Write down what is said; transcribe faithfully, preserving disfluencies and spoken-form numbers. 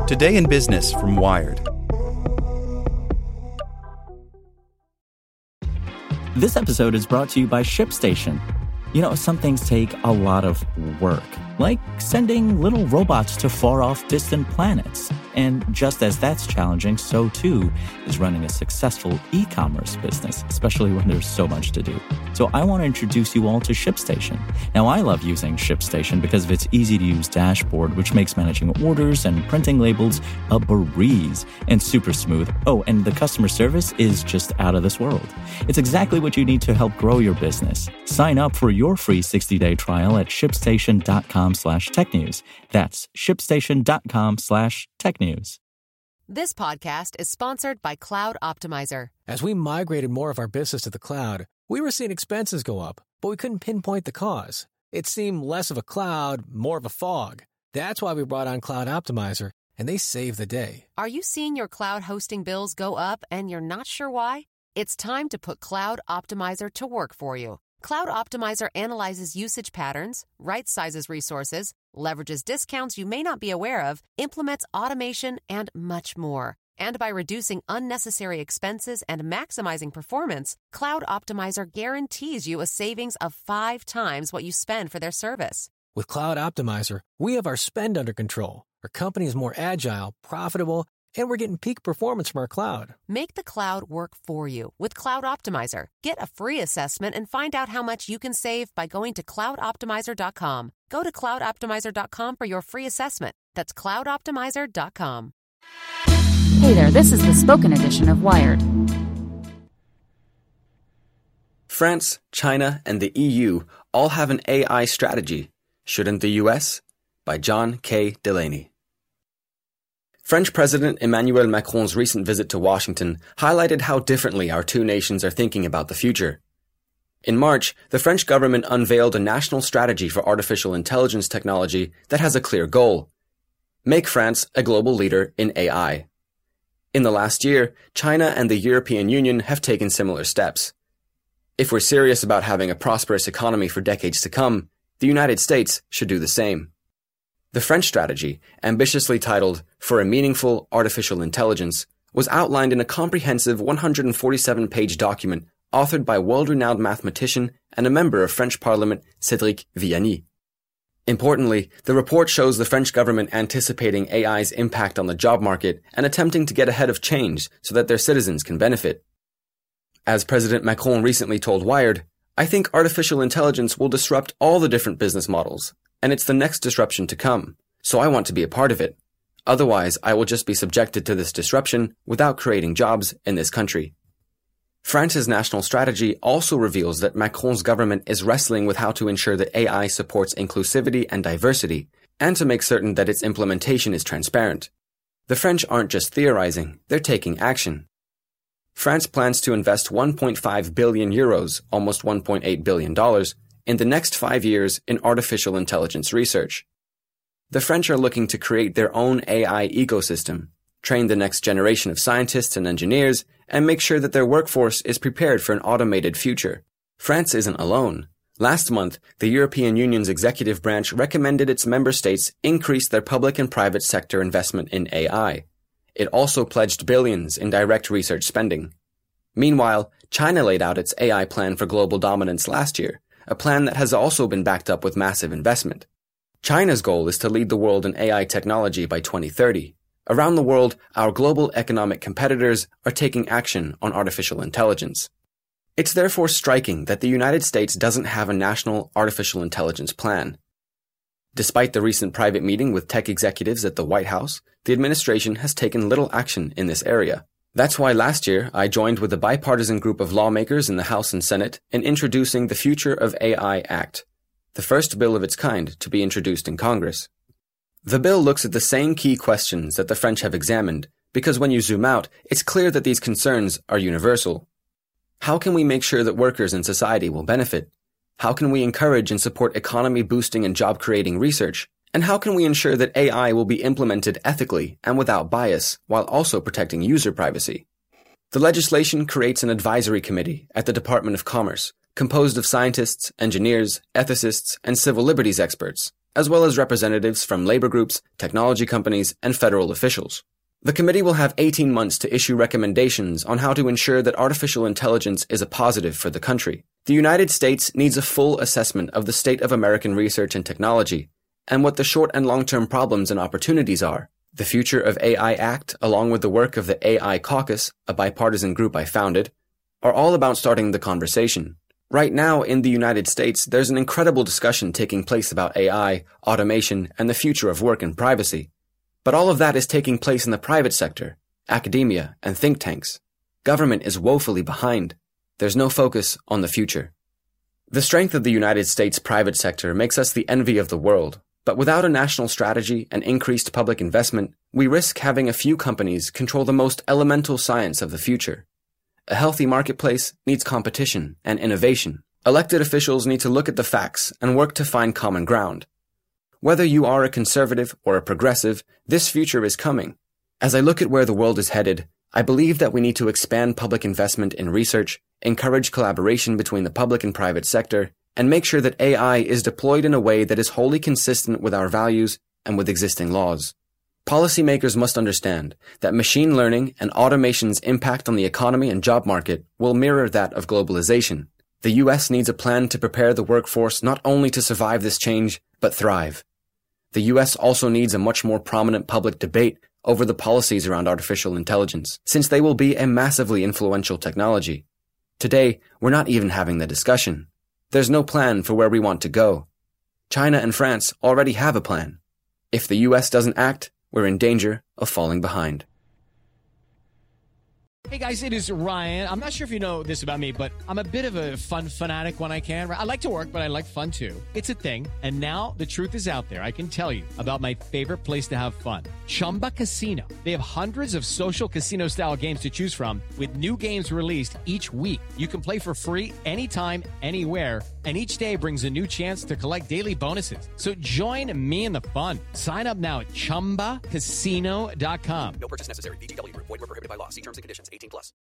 Today in Business from Wired. This episode is brought to you by ShipStation. You know, some things take a lot of work, like sending little robots to far-off distant planets. And just as that's challenging, so too is running a successful e-commerce business, especially when there's so much to do. So I want to introduce you all to ShipStation. Now, I love using ShipStation because of its easy-to-use dashboard, which makes managing orders and printing labels a breeze and super smooth. Oh, and the customer service is just out of this world. It's exactly what you need to help grow your business. Sign up for your free sixty-day trial at shipstation.com slash tech news. That's shipstation.com slash tech news. This podcast is sponsored by Cloud Optimizer. As we migrated more of our business to the cloud, we were seeing expenses go up, but we couldn't pinpoint the cause. It seemed less of a cloud, more of a fog. That's why we brought on Cloud Optimizer, and they saved the day. Are you seeing your cloud hosting bills go up and you're not sure why? It's time to put Cloud Optimizer to work for you. Cloud Optimizer analyzes usage patterns, right-sizes resources, leverages discounts you may not be aware of, implements automation, and much more. And by reducing unnecessary expenses and maximizing performance, Cloud Optimizer guarantees you a savings of five times what you spend for their service. With Cloud Optimizer, we have our spend under control. Our company is more agile, profitable, and we're getting peak performance from our cloud. Make the cloud work for you with Cloud Optimizer. Get a free assessment and find out how much you can save by going to cloud optimizer dot com. Go to cloud optimizer dot com for your free assessment. That's cloud optimizer dot com. Hey there, this is the spoken edition of Wired. France, China, and the E U all have an A I strategy. Shouldn't the U S? By John K. Delaney. French President Emmanuel Macron's recent visit to Washington highlighted how differently our two nations are thinking about the future. In March, the French government unveiled a national strategy for artificial intelligence technology that has a clear goal: make France a global leader in A I. In the last year, China and the European Union have taken similar steps. If we're serious about having a prosperous economy for decades to come, the United States should do the same. The French strategy, ambitiously titled For a Meaningful Artificial Intelligence, was outlined in a comprehensive one hundred forty-seven page document authored by world-renowned mathematician and a member of French Parliament, Cédric Villani. Importantly, the report shows the French government anticipating A I's impact on the job market and attempting to get ahead of change so that their citizens can benefit. As President Macron recently told Wired, "I think artificial intelligence will disrupt all the different business models, and it's the next disruption to come, so I want to be a part of it. Otherwise, I will just be subjected to this disruption without creating jobs in this country." France's national strategy also reveals that Macron's government is wrestling with how to ensure that A I supports inclusivity and diversity, and to make certain that its implementation is transparent. The French aren't just theorizing, they're taking action. France plans to invest one point five billion euros, almost one point eight billion dollars, in the next five years in artificial intelligence research. The French are looking to create their own A I ecosystem, train the next generation of scientists and engineers, and make sure that their workforce is prepared for an automated future. France isn't alone. Last month, the European Union's executive branch recommended its member states increase their public and private sector investment in A I. It also pledged billions in direct research spending. Meanwhile, China laid out its A I plan for global dominance last year, a plan that has also been backed up with massive investment. China's goal is to lead the world in A I technology by twenty thirty. Around the world, our global economic competitors are taking action on artificial intelligence. It's therefore striking that the United States doesn't have a national artificial intelligence plan. Despite the recent private meeting with tech executives at the White House, the administration has taken little action in this area. That's why last year I joined with a bipartisan group of lawmakers in the House and Senate in introducing the Future of A I Act, the first bill of its kind to be introduced in Congress. The bill looks at the same key questions that the French have examined, because when you zoom out, it's clear that these concerns are universal. How can we make sure that workers in society will benefit? How can we encourage and support economy-boosting and job-creating research? And how can we ensure that A I will be implemented ethically and without bias, while also protecting user privacy? The legislation creates an advisory committee at the Department of Commerce, composed of scientists, engineers, ethicists, and civil liberties experts, as well as representatives from labor groups, technology companies, and federal officials. The committee will have eighteen months to issue recommendations on how to ensure that artificial intelligence is a positive for the country. The United States needs a full assessment of the state of American research and technology, and what the short and long-term problems and opportunities are. The Future of A I Act, along with the work of the A I Caucus, a bipartisan group I founded, are all about starting the conversation. Right now, in the United States, there's an incredible discussion taking place about A I, automation, and the future of work and privacy. But all of that is taking place in the private sector, academia, and think tanks. Government is woefully behind. There's no focus on the future. The strength of the United States private sector makes us the envy of the world, but without a national strategy and increased public investment, we risk having a few companies control the most elemental science of the future. A healthy marketplace needs competition and innovation. Elected officials need to look at the facts and work to find common ground. Whether you are a conservative or a progressive, this future is coming. As I look at where the world is headed, I believe that we need to expand public investment in research, encourage collaboration between the public and private sector, and make sure that A I is deployed in a way that is wholly consistent with our values and with existing laws. Policymakers must understand that machine learning and automation's impact on the economy and job market will mirror that of globalization. The U S needs a plan to prepare the workforce not only to survive this change, but thrive. The U S also needs a much more prominent public debate over the policies around artificial intelligence, since they will be a massively influential technology. Today, we're not even having the discussion. There's no plan for where we want to go. China and France already have a plan. If the U S doesn't act, we're in danger of falling behind. Hey guys, it is Ryan. I'm not sure if you know this about me, but I'm a bit of a fun fanatic when I can. I like to work, but I like fun too. It's a thing. And now the truth is out there. I can tell you about my favorite place to have fun. Chumba Casino. They have hundreds of social casino style games to choose from with new games released each week. You can play for free anytime, anywhere. And each day brings a new chance to collect daily bonuses. So join me in the fun. Sign up now at chumba casino dot com. No purchase necessary. V G W Group. Void where prohibited by law. See terms and conditions. eighteen plus.